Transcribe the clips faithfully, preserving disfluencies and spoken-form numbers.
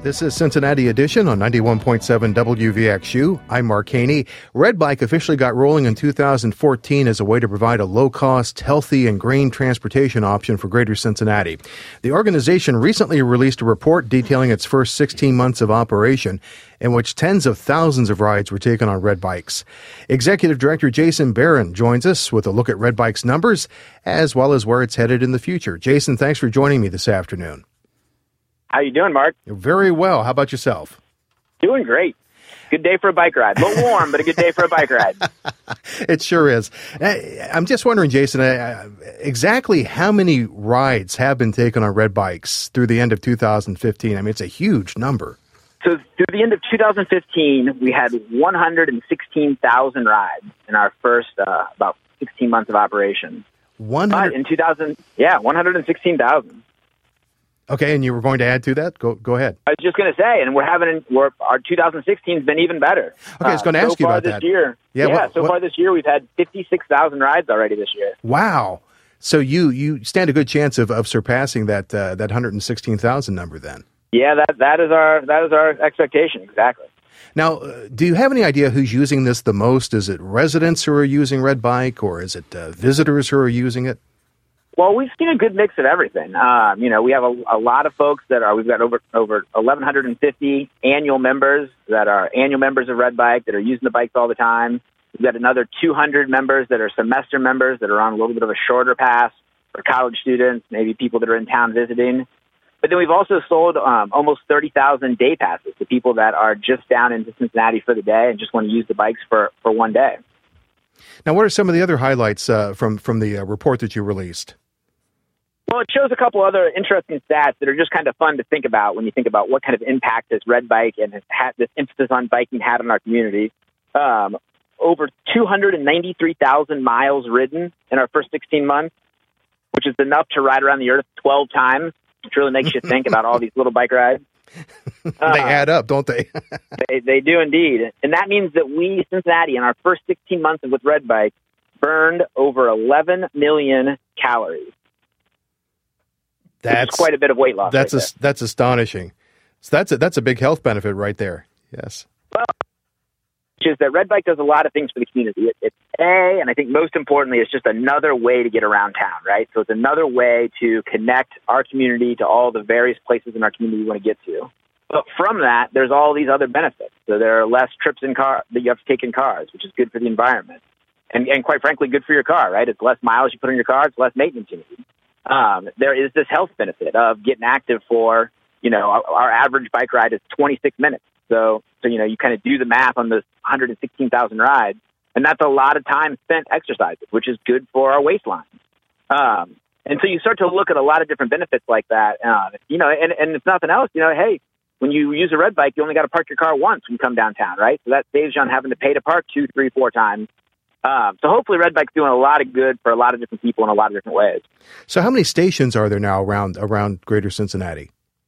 This is Cincinnati Edition on ninety-one point seven W V X U. I'm Mark Haney. Red Bike officially got rolling in two thousand fourteen as a way to provide a low-cost, healthy, and green transportation option for Greater Cincinnati. The organization recently released a report detailing its first sixteen months of operation, in which tens of thousands of rides were taken on Red Bikes. Executive Director Jason Barron joins us with a look at Red Bike's numbers, as well as where it's headed in the future. Jason, thanks for joining me this afternoon. How you doing, Mark? Very well. How about yourself? Doing great. Good day for a bike ride. A little warm, but a good day for a bike ride. It sure is. I'm just wondering, Jason, exactly how many rides have been taken on Red Bikes through the end of two thousand fifteen? I mean, it's a huge number. So through the end of two thousand fifteen, we had one hundred sixteen thousand rides in our first uh, about sixteen months of operation. one hundred But in two thousand, yeah, one hundred sixteen thousand. Okay, and you were going to add to that? Go go ahead. I was just going to say, and we're having, we're, our two thousand sixteen has been even better. Okay, I was going to uh, ask so you far about this that. Year, Yeah, yeah what, so what, far this year we've had fifty-six thousand rides already this year. Wow. So you, you stand a good chance of, of surpassing that uh, that one hundred sixteen thousand number then. Yeah, that that is our that is our expectation, exactly. Now, uh, do you have any idea who's using this the most? Is it residents who are using Red Bike, or is it uh, visitors who are using it? Well, we've seen a good mix of everything. Um, you know, we have a, a lot of folks that are, we've got over over eleven fifty annual members that are annual members of Red Bike that are using the bikes all the time. We've got another two hundred members that are semester members that are on a little bit of a shorter pass for college students, maybe people that are in town visiting. But then we've also sold um, almost thirty thousand day passes to people that are just down into Cincinnati for the day and just want to use the bikes for, for one day. Now, what are some of the other highlights uh, from, from the uh, report that you released? Well, it shows a couple other interesting stats that are just kind of fun to think about when you think about what kind of impact this Red Bike and has had, this emphasis on biking had on our community. Um, over two hundred ninety-three thousand miles ridden in our first sixteen months, which is enough to ride around the earth twelve times, which really makes you think about all these little bike rides. They uh, add up, don't they? they? They do indeed. And that means that we, Cincinnati, in our first sixteen months with Red Bike, burned over eleven million calories. That's quite a bit of weight loss. That's right a, that's astonishing. So that's a, that's a big health benefit right there. Yes. Well, which is that Red Bike does a lot of things for the community. It, it's A, and I think most importantly, it's just another way to get around town, right? So it's another way to connect our community to all the various places in our community we want to get to. But from that, there's all these other benefits. So there are less trips in car that you have to take in cars, which is good for the environment. And, and quite frankly, good for your car, right? It's less miles you put on your car, it's less maintenance you need. Um, there is this health benefit of getting active for, you know, our, our average bike ride is twenty-six minutes. So, so, you know, you kind of do the math on those one hundred sixteen thousand rides, and that's a lot of time spent exercising, which is good for our waistline. Um, and so you start to look at a lot of different benefits like that. Uh, you know, and, and if nothing else, you know, hey, when you use a Red Bike, you only got to park your car once when you come downtown, right? So that saves you on having to pay to park two, three, four times. Um, so hopefully Red Bike's doing a lot of good for a lot of different people in a lot of different ways. So how many stations are there now around around Greater Cincinnati?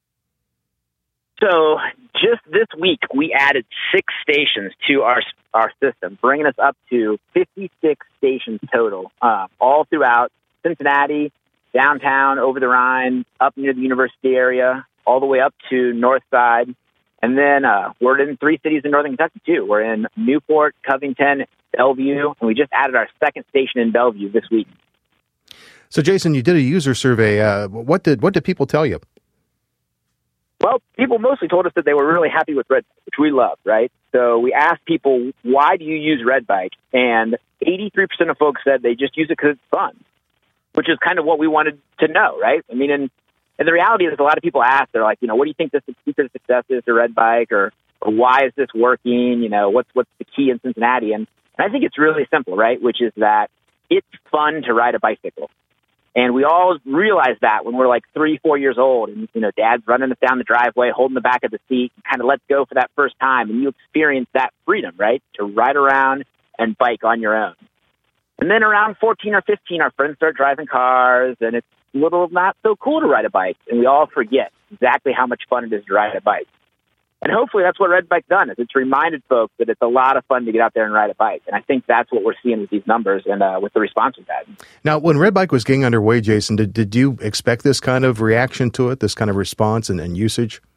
So just this week, we added six stations to our our system, bringing us up to fifty-six stations total, uh, all throughout Cincinnati, downtown, over the Rhine, up near the university area, all the way up to North Side. And then uh, we're in three cities in northern Kentucky, too. We're in Newport, Covington, Bellevue, and we just added our second station in Bellevue this week. So, Jason, you did a user survey. Uh, what did what did people tell you? Well, people mostly told us that they were really happy with Red Bike, which we love, right? So we asked people, why do you use Red Bike? And eighty-three percent of folks said they just use it because it's fun, which is kind of what we wanted to know, right? I mean, and, and the reality is a lot of people ask, they're like, you know, what do you think the secret of success is to Red Bike, or, or why is this working? You know, what's what's the key in Cincinnati? And, and I think it's really simple, right? Which is that it's fun to ride a bicycle. And we all realize that when we're like three, four years old and, you know, dad's running us down the driveway, holding the back of the seat, and kind of lets go for that first time. And you experience that freedom, right? To ride around and bike on your own. And then around fourteen or fifteen, our friends start driving cars, and it's a little not so cool to ride a bike. And we all forget exactly how much fun it is to ride a bike. And hopefully that's what Red Bike's done, is it's reminded folks that it's a lot of fun to get out there and ride a bike. And I think that's what we're seeing with these numbers and uh, with the response we've had. Now, when Red Bike was getting underway, Jason, did, did you expect this kind of reaction to it, this kind of response and, and usage?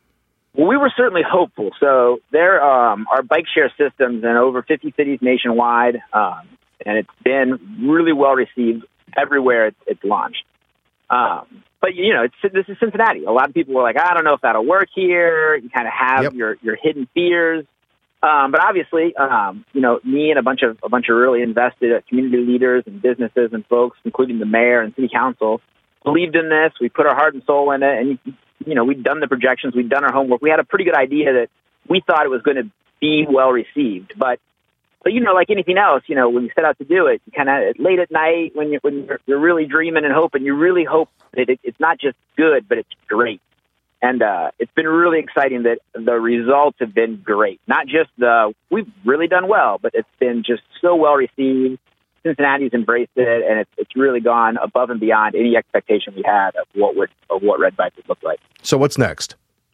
Well, we were certainly hopeful. So there um, are bike share systems in over fifty cities nationwide, um, and it's been really well received everywhere it's, it's launched. Um, but, you know, it's, this is Cincinnati. A lot of people were like, I don't know if that'll work here. You kind of have yep. your, your hidden fears. Um, but obviously, um, you know, me and a bunch of a bunch of really invested community leaders and businesses and folks, including the mayor and city council, believed in this. We put our heart and soul in it. And, you know, we'd done the projections. We'd done our homework. We had a pretty good idea that we thought it was going to be well received. But, but you know, like anything else, you know, when you set out to do it, you kind of late at night when you're, when you're, you're really dreaming and hoping, you really hope that it, it's not just good, but it's great. And uh, it's been really exciting that the results have been great. Not just the, we've really done well, but it's been just so well received. Cincinnati's embraced it, and it's, it's really gone above and beyond any expectation we had of what would of what Red Bike would look like. So what's next?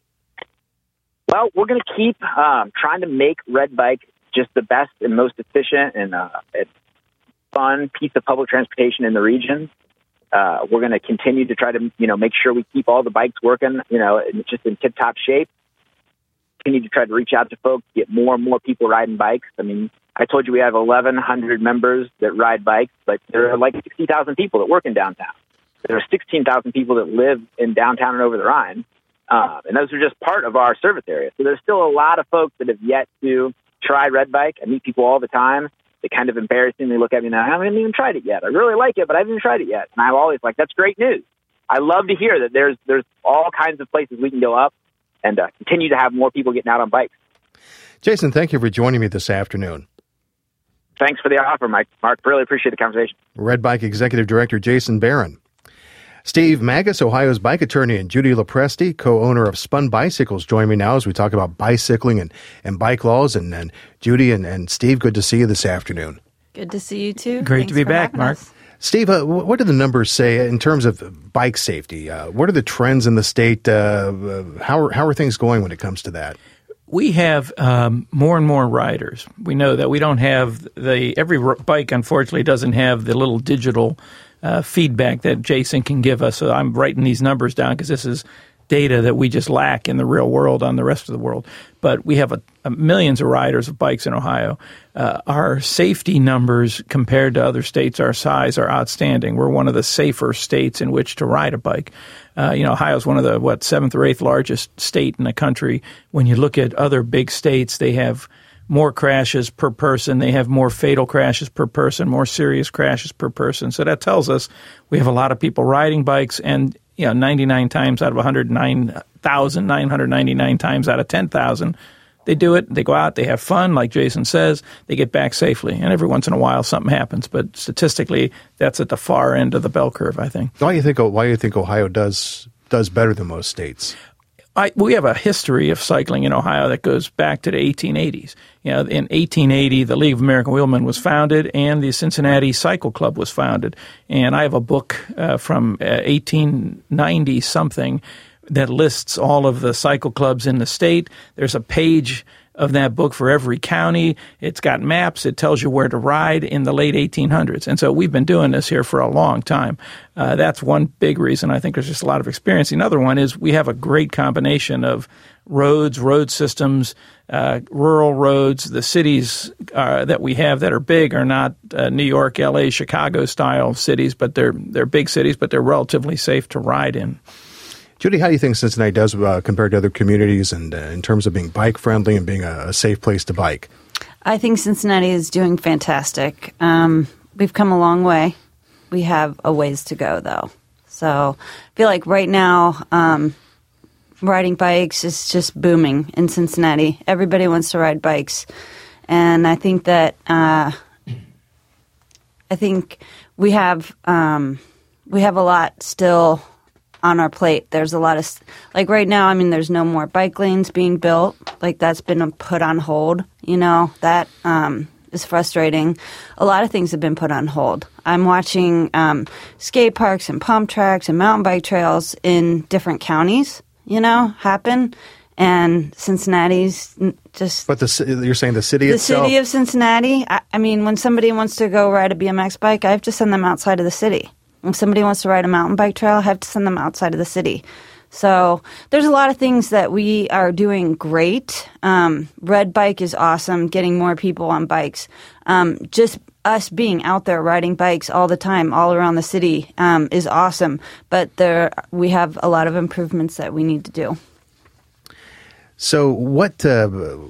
Well, we're going to keep um, trying to make Red Bike just the best and most efficient and uh, fun piece of public transportation in the region. Uh, we're going to continue to try to, you know, make sure we keep all the bikes working, you know, just in tip-top shape. Continue to try to reach out to folks, get more and more people riding bikes. I mean, I told you we have eleven hundred members that ride bikes, but there are like sixty thousand people that work in downtown. There are sixteen thousand people that live in downtown and over the Rhine. Uh, and those are just part of our service area. So there's still a lot of folks that have yet to try Red Bike. I meet people all the time. They kind of embarrassingly look at me now. I haven't even tried it yet. I really like it, but I haven't even tried it yet. And I'm always like, that's great news. I love to hear that there's there's all kinds of places we can go up and uh, continue to have more people getting out on bikes. Jason, thank you for joining me this afternoon. Thanks for the offer, Mike. Mark, really appreciate the conversation. Red Bike Executive Director Jason Barron. Steve Magus, Ohio's bike attorney, and Judy Lopresti, co-owner of Spun Bicycles, join me now as we talk about bicycling and, and bike laws. And, and Judy and, and Steve, good to see you this afternoon. Good to see you, too. Great Thanks to be back, Mark. Us. Steve, uh, what do the numbers say in terms of bike safety? Uh, what are the trends in the state? Uh, how, are, how are things going when it comes to that? We have um, more and more riders. We know that we don't have the – every bike, unfortunately, doesn't have the little digital uh, feedback that Jason can give us. So I'm writing these numbers down because this is data that we just lack in the real world on the rest of the world. But we have a, a millions of riders of bikes in Ohio. Uh, our safety numbers compared to other states our size are outstanding. We're one of the safer states in which to ride a bike. Uh, you know, Ohio's one of the, what, seventh or eighth largest state in the country. When you look at other big states, they have more crashes per person. They have more fatal crashes per person, more serious crashes per person. So that tells us we have a lot of people riding bikes, and, you know, ninety-nine times out of one hundred nine thousand nine hundred ninety-nine times out of ten thousand, they do it. They go out. They have fun, like Jason says. They get back safely. And every once in a while, something happens. But statistically, that's at the far end of the bell curve, I think. Why do you think? Why do you think Ohio does does better than most states? I, we have a history of cycling in Ohio that goes back to the eighteen eighties. You know, in eighteen eighty, the League of American Wheelmen was founded, and the Cincinnati Cycle Club was founded. And I have a book uh, from uh, eighteen ninety something that lists all of the cycle clubs in the state. There's a page of that book for every county. It's got maps. It tells you where to ride in the late eighteen hundreds. And so we've been doing this here for a long time. Uh, that's one big reason. I think there's just a lot of experience. Another one is we have a great combination of roads, road systems, uh, rural roads. The cities uh, that we have that are big are not uh, New York, L A, Chicago style cities, but they're they're big cities, but they're relatively safe to ride in. Judy, how do you think Cincinnati does uh, compared to other communities and uh, in terms of being bike-friendly and being a, a safe place to bike? I think Cincinnati is doing fantastic. Um, we've come a long way. We have a ways to go, though. So I feel like right now um, riding bikes is just booming in Cincinnati. Everybody wants to ride bikes. And I think that uh, I think we have um, we have a lot still on our plate. There's a lot of, like right now, I mean, there's no more bike lanes being built. Like that's been put on hold, you know, that um, is frustrating. A lot of things have been put on hold. I'm watching um, skate parks and pump tracks and mountain bike trails in different counties, you know, happen. And Cincinnati's just... But the, you're saying the city the itself? The city of Cincinnati, I, I mean, when somebody wants to go ride a B M X bike, I have to send them outside of the city. If somebody wants to ride a mountain bike trail, I have to send them outside of the city. So there's a lot of things that we are doing great. Um, Red Bike is awesome, getting more people on bikes. Um, just us being out there riding bikes all the time, all around the city, um, is awesome. But there, we have a lot of improvements that we need to do. So what uh,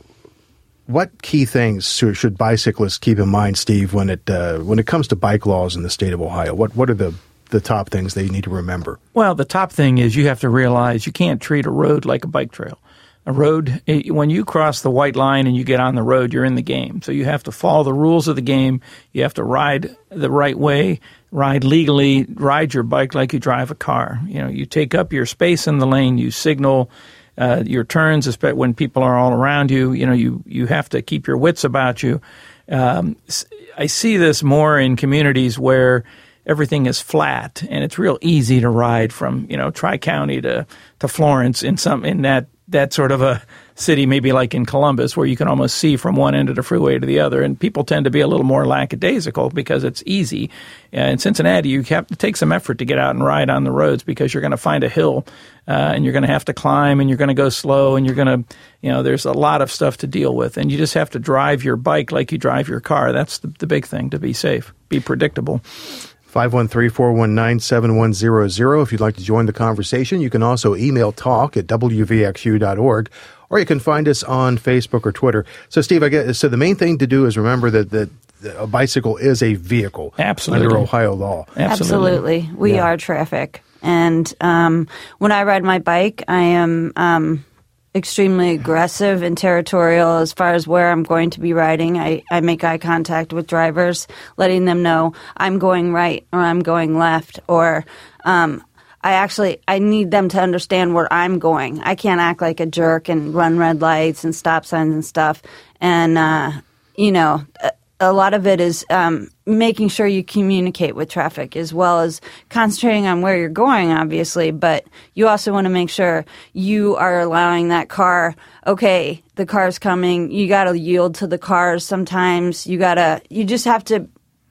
what key things should bicyclists keep in mind, Steve, when it uh, when it comes to bike laws in the state of Ohio? What what are the the top things they need to remember? Well, the top thing is you have to realize you can't treat a road like a bike trail. A road, when you cross the white line and you get on the road, you're in the game. So you have to follow the rules of the game. You have to ride the right way, ride legally, ride your bike like you drive a car. You know, you take up your space in the lane, you signal uh, your turns, especially when people are all around you. You know, you, you have to keep your wits about you. Um, I see this more in communities where everything is flat and it's real easy to ride from, you know, Tri-County to, to Florence in some in that that sort of a city, maybe like in Columbus, where you can almost see from one end of the freeway to the other. And people tend to be a little more lackadaisical because it's easy. Uh, in Cincinnati, you have to take some effort to get out and ride on the roads because you're going to find a hill uh, and you're going to have to climb and you're going to go slow and you're going to, you know, there's a lot of stuff to deal with. And you just have to drive your bike like you drive your car. That's the, the big thing, to be safe, be predictable. five one three, four one nine, seven one zero zero. If you'd like to join the conversation, you can also email talk at w v x u dot org, or you can find us on Facebook or Twitter. So, Steve, I guess, so the main thing to do is remember that, that a bicycle is a vehicle. Absolutely. Under Ohio law. Absolutely. Absolutely. We Yeah. are traffic. And um, when I ride my bike, I am um, extremely aggressive and territorial as far as where I'm going to be riding. I, I make eye contact with drivers, letting them know I'm going right or I'm going left, or um, I actually I need them to understand where I'm going. I can't act like a jerk and run red lights and stop signs and stuff. And, uh, you know, a, a lot of it is um, making sure you communicate with traffic as well as concentrating on where you're going, obviously, but you also want to make sure you are allowing that car, okay, the car's coming, you got to yield to the cars sometimes, you got to, you just have to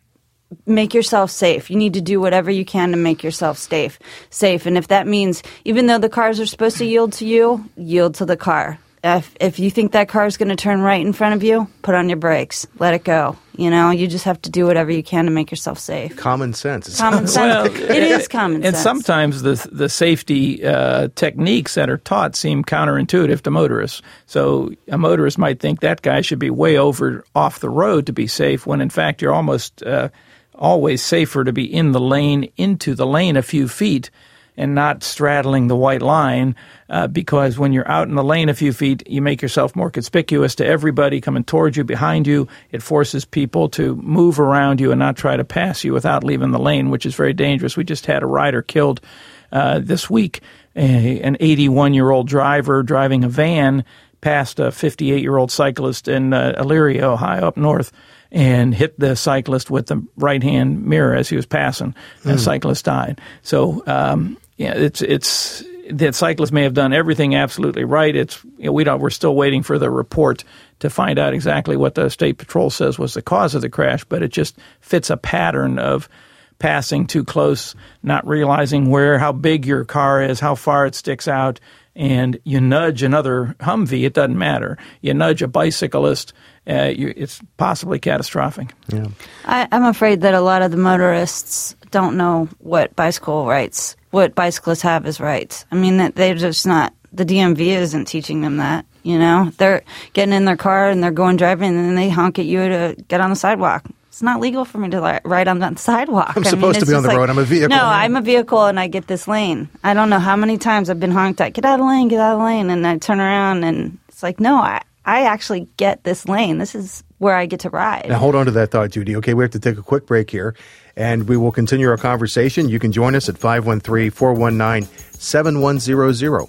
make yourself safe. You need to do whatever you can to make yourself safe. Safe, and if that means, even though the cars are supposed to yield to you, yield to the car. If if you think that car is going to turn right in front of you, put on your brakes. Let it go. You know, you just have to do whatever you can to make yourself safe. Common sense. Common sense. Well, it is common and sense. And sometimes the the safety uh, techniques that are taught seem counterintuitive to motorists. So a motorist might think that guy should be way over off the road to be safe, when in fact you're almost uh, always safer to be in the lane, into the lane a few feet, and not straddling the white line, uh, because when you're out in the lane a few feet, you make yourself more conspicuous to everybody coming towards you, behind you. It forces people to move around you and not try to pass you without leaving the lane, which is very dangerous. We just had a rider killed uh, this week, a, an eighty-one-year-old driver driving a van past a fifty-eight-year-old cyclist in uh, Elyria, Ohio, up north, and hit the cyclist with the right-hand mirror as he was passing. Mm. The cyclist died. So, um, yeah, it's it's the cyclist may have done everything absolutely right. It's you know, we don't. We're still waiting for the report to find out exactly what the state patrol says was the cause of the crash. But it just fits a pattern of passing too close, not realizing where, how big your car is, how far it sticks out, and you nudge another Humvee. It doesn't matter. You nudge a bicyclist. Uh, you, it's possibly catastrophic. Yeah. I, I'm afraid that a lot of the motorists don't know what bicycle rights, what bicyclists have as rights. I mean, that they're just not, the D M V isn't teaching them that, you know? They're getting in their car and they're going driving and then they honk at you to get on the sidewalk. It's not legal for me to li- ride on the sidewalk. I'm I supposed mean, to be on the like, road. I'm a vehicle. No, I'm a vehicle and I get this lane. I don't know how many times I've been honked at, get out of the lane, get out of the lane, and I turn around and it's like, no, I, I actually get this lane. This is where I get to ride. Now, hold on to that thought, Judy. Okay, we have to take a quick break here, and we will continue our conversation. You can join us at five one three, four one nine, seven one zero zero.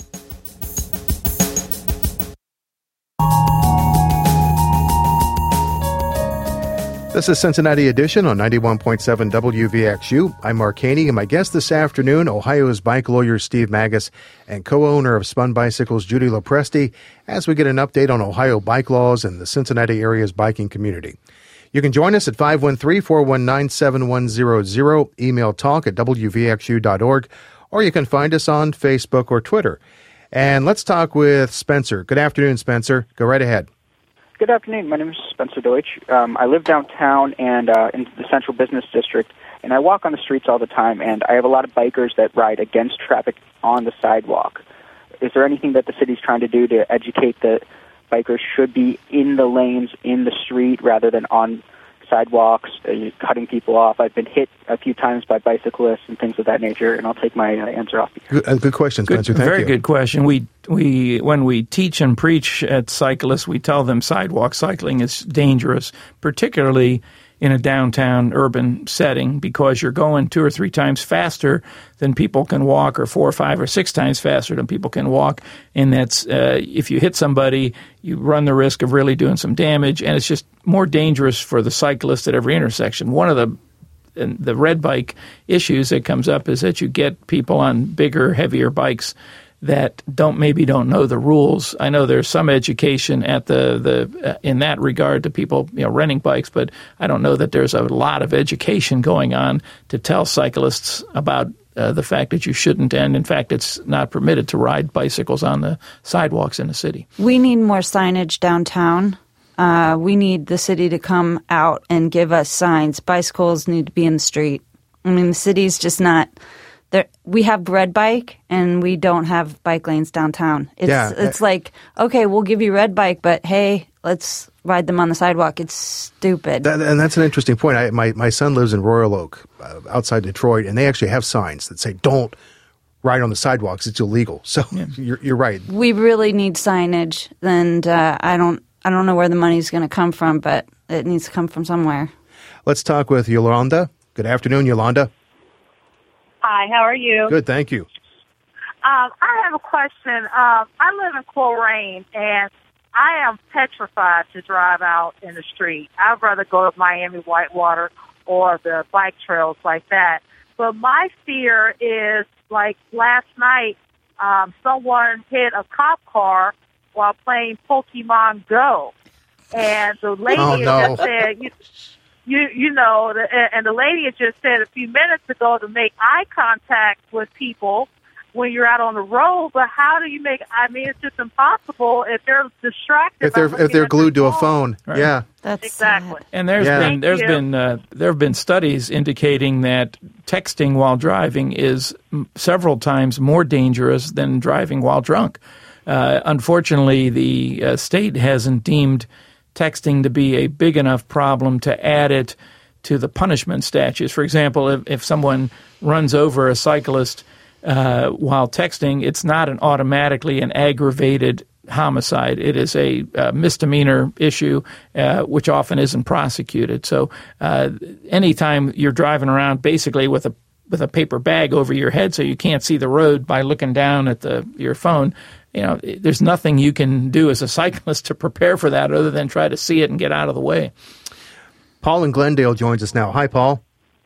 This is Cincinnati Edition on ninety-one point seven W V X U. I'm Mark Haney, and my guest this afternoon, Ohio's bike lawyer Steve Maggis and co-owner of Spun Bicycles, Judy Lopresti, as we get an update on Ohio bike laws and the Cincinnati area's biking community. You can join us at five one three, four one nine, seven one zero zero, email talk at w v x u dot org, or you can find us on Facebook or Twitter. And let's talk with Spencer. Good afternoon, Spencer. Go right ahead. Good afternoon. My name is Spencer Deutsch. Um, I live downtown and uh, in the Central Business District, and I walk on the streets all the time, and I have a lot of bikers that ride against traffic on the sidewalk. Is there anything that the city's trying to do to educate that bikers should be in the lanes, in the street, rather than on sidewalks, uh, cutting people off? I've been hit a few times by bicyclists and things of that nature, and I'll take my uh, answer off. Good, uh, good question, Spencer. Good, Thank very you. good question. We we when we teach and preach at cyclists, we tell them sidewalk cycling is dangerous, particularly in a downtown urban setting, because you're going two or three times faster than people can walk, or four or five or six times faster than people can walk. And that's uh, if you hit somebody, you run the risk of really doing some damage, and it's just more dangerous for the cyclist at every intersection. One of the and the red bike issues that comes up is that you get people on bigger, heavier bikes that don't maybe don't know the rules. I know there's some education at the the uh, in that regard to people, you know, renting bikes, but I don't know that there's a lot of education going on to tell cyclists about uh, the fact that you shouldn't, and in fact, it's not permitted to ride bicycles on the sidewalks in the city. We need more signage downtown. Uh, we need the city to come out and give us signs. Bicycles need to be in the street. I mean, the city's just not there. We have red bike, and we don't have bike lanes downtown. It's Yeah. it's like, okay, we'll give you red bike, but hey, let's ride them on the sidewalk. It's stupid. That, and that's an interesting point. I, my, my son lives in Royal Oak, uh, outside Detroit, and they actually have signs that say, don't ride on the sidewalks. It's illegal. So yeah. you're, you're right. We really need signage, and uh, I don't I don't know where the money's going to come from, but it needs to come from somewhere. Let's talk with Yolanda. Good afternoon, Yolanda. Hi, how are you? Good, thank you. Um, I have a question. Um, I live in Coleraine, and I am petrified to drive out in the street. I'd rather go to Miami Whitewater or the bike trails like that. But my fear is, like last night, um, someone hit a cop car while playing Pokemon Go. And the lady oh, no. just said, you, you, you know, the, and the lady had just said a few minutes ago to make eye contact with people when you're out on the road. But how do you make, I mean, it's just impossible if they're distracted. If they're if they're glued to a phone. Right. Yeah. That's exactly. sad. And there's Yeah. been Thank there's you. been uh, there have been studies indicating that texting while driving is m- several times more dangerous than driving while drunk. Uh, unfortunately, the uh, state hasn't deemed texting to be a big enough problem to add it to the punishment statutes. For example, if, if someone runs over a cyclist uh, while texting, it's not an automatically an aggravated homicide. It is a uh, misdemeanor issue, uh, which often isn't prosecuted. So uh, anytime you're driving around basically with a with a paper bag over your head so you can't see the road by looking down at the your phone, you know, there's nothing you can do as a cyclist to prepare for that other than try to see it and get out of the way. Paul in Glendale joins us now. Hi, Paul.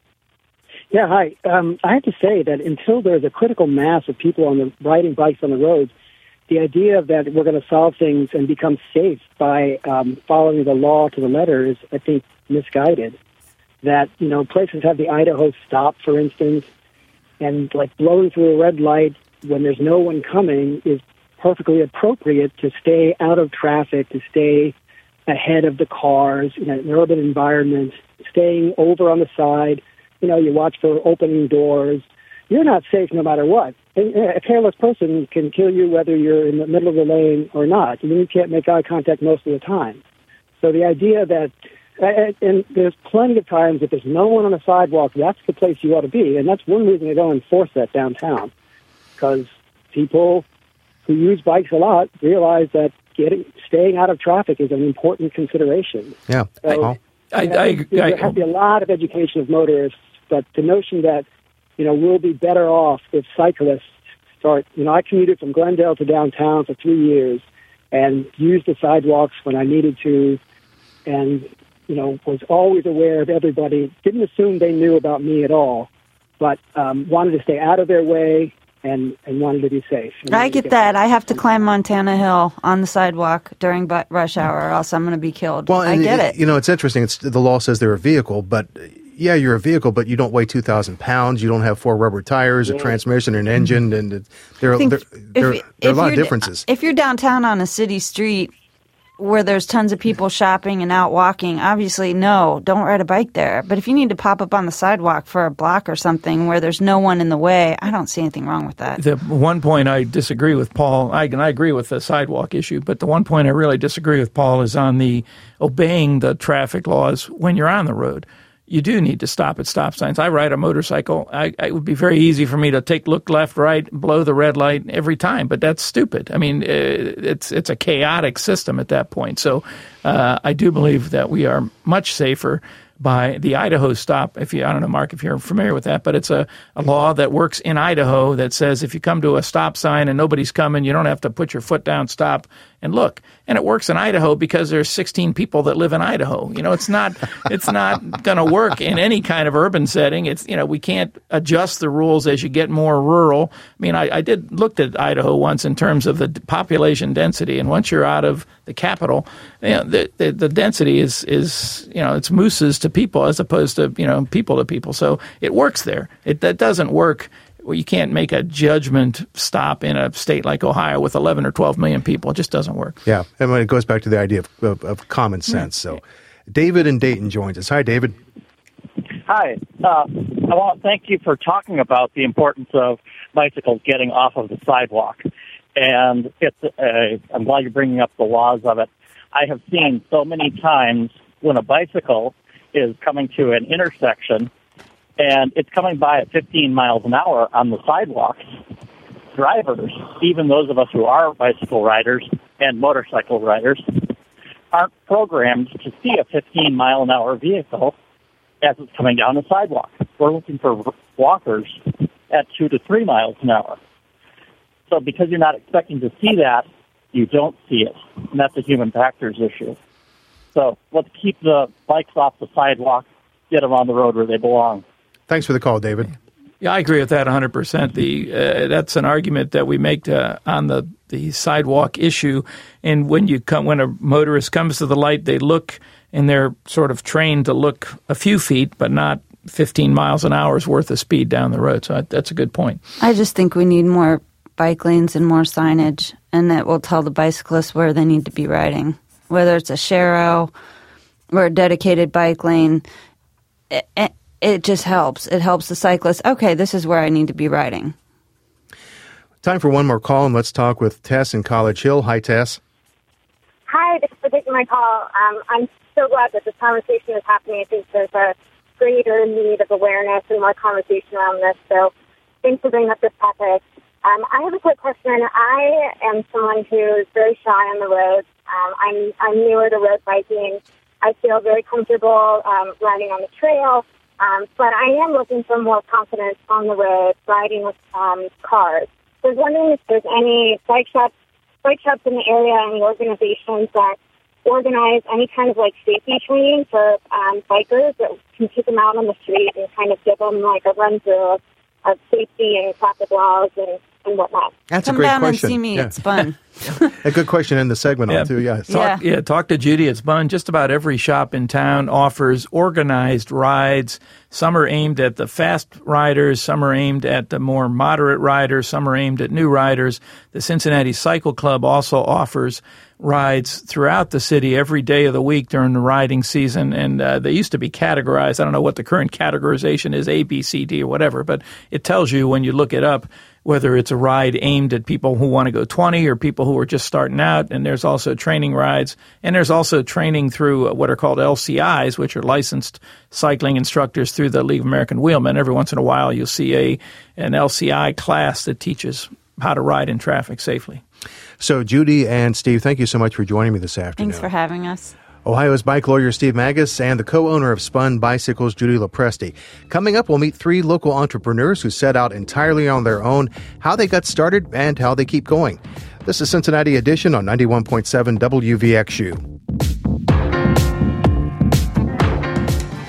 Yeah, hi. Um, I have to say that until there's a critical mass of people on the riding bikes on the roads, the idea that we're going to solve things and become safe by um, following the law to the letter is, I think, misguided. That, you know, places have the Idaho stop, for instance, and like blowing through a red light when there's no one coming is perfectly appropriate to stay out of traffic, to stay ahead of the cars in an urban environment, staying over on the side. You know, you watch for opening doors. You're not safe no matter what. A careless person can kill you whether you're in the middle of the lane or not. You can't make eye contact most of the time. So the idea that, and there's plenty of times if there's no one on the sidewalk, that's the place you ought to be. And that's one reason they don't enforce that downtown, because people who use bikes a lot realize that getting staying out of traffic is an important consideration. Yeah. So, Paul. I, I, I, I, there I, has to be a lot of education of motorists, but the notion that, you know, we'll be better off if cyclists start, you know, I commuted from Glendale to downtown for three years and used the sidewalks when I needed to, and, you know, was always aware of everybody, didn't assume they knew about me at all, but um, wanted to stay out of their way and, and wanted to be safe. And I get that. I have to climb Montana Hill on the sidewalk during bu- rush hour, or else I'm going to be killed. Well, I and get it. You know, it's interesting. It's, the law says they're a vehicle, but yeah, you're a vehicle, but you don't weigh two thousand pounds. You don't have four rubber tires, a transmission, an engine, and it, there, there, there, there, if, there are a lot of you're- differences. If you're downtown on a city street where there's tons of people shopping and out walking, obviously, no, don't ride a bike there. But if you need to pop up on the sidewalk for a block or something where there's no one in the way, I don't see anything wrong with that. The one point I disagree with Paul, I, and I agree with the sidewalk issue, but the one point I really disagree with Paul is on the obeying the traffic laws when you're on the road. You do need to stop at stop signs. I ride a motorcycle. I, it would be very easy for me to take look left, right, blow the red light every time, but that's stupid. I mean, it's it's a chaotic system at that point. So uh, I do believe that we are much safer by the Idaho stop. If you, I don't know, Mark, if you're familiar with that, but it's a, a law that works in Idaho that says if you come to a stop sign and nobody's coming, you don't have to put your foot down, stop, and look. And it works in Idaho because there's sixteen people that live in Idaho. You know, it's not it's not going to work in any kind of urban setting. It's, you know, we can't adjust the rules as you get more rural. I mean, I, I did looked at Idaho once in terms of the population density, and once you're out of the capital, you know, the, the the density is is you know, it's mooses to people as opposed to, you know, people to people. So it works there. It that doesn't work. Well, you can't make a judgment stop in a state like Ohio with eleven or twelve million people. It just doesn't work. Yeah, and when it goes back to the idea of, of, of common sense. So David in Dayton joins us. Hi, David. Hi. Uh, I want to thank you for talking about the importance of bicycles getting off of the sidewalk. And it's, uh, I'm glad you're bringing up the laws of it. I have seen so many times when a bicycle is coming to an intersection and it's coming by at fifteen miles an hour on the sidewalks, drivers, even those of us who are bicycle riders and motorcycle riders, aren't programmed to see a fifteen mile an hour vehicle as it's coming down the sidewalk. We're looking for walkers at two to three miles an hour. So because you're not expecting to see that, you don't see it. And that's a human factors issue. So let's keep the bikes off the sidewalk, get them on the road where they belong. Thanks for the call, David. Yeah, I agree with that one hundred percent. The uh, that's an argument that we make uh, on the, the sidewalk issue. And when you come, when a motorist comes to the light, they look and they're sort of trained to look a few feet, but not fifteen miles an hour's worth of speed down the road. So I, that's a good point. I just think we need more bike lanes and more signage, and that will tell the bicyclists where they need to be riding, whether it's a Shero or a dedicated bike lane. It, it, it just helps. It helps the cyclist. Okay, this is where I need to be riding. Time for one more call, and let's talk with Tess in College Hill. Hi, Tess. Hi, thanks for taking my call. Um, I'm so glad that this conversation is happening. I think there's a greater need of awareness and more conversation around this. So thanks for bringing up this topic. Um, I have a quick question. I am someone who is very shy on the road. Um, I'm, I'm newer to road biking. I feel very comfortable um, riding on the trail, um, but I am looking for more confidence on the road, riding with um, cars. So I was wondering if there's any bike shops, bike shops in the area, any organizations that organize any kind of like safety training for um, bikers that can take them out on the street and kind of give them like a run through of, of safety and traffic laws and, and whatnot. That's Come a great down question. and see me. Yeah. It's fun. A good question in the segment Yeah. on too. Yeah. Talk, Yeah. yeah, talk to Judy. It's fun. Just about every shop in town offers organized rides. Some are aimed at the fast riders. Some are aimed at the more moderate riders. Some are aimed at new riders. The Cincinnati Cycle Club also offers rides throughout the city every day of the week during the riding season. And uh, they used to be categorized. I don't know what the current categorization is, A, B, C, D, or whatever. But it tells you when you look it up whether it's a ride aimed at people who want to go twenty or people who are just starting out. And there's also training rides. And there's also training through what are called L C Is, which are licensed cycling instructors through the League of American Wheelmen. Every once in a while you'll see a an L C I class that teaches how to ride in traffic safely. So, Judy and Steve, thank you so much for joining me this afternoon. Thanks for having us. Ohio's bike lawyer Steve Magus and the co-owner of Spun Bicycles, Judy Lopresti. Coming up, we'll meet three local entrepreneurs who set out entirely on their own, how they got started, and how they keep going. This is Cincinnati Edition on ninety-one point seven W V X U.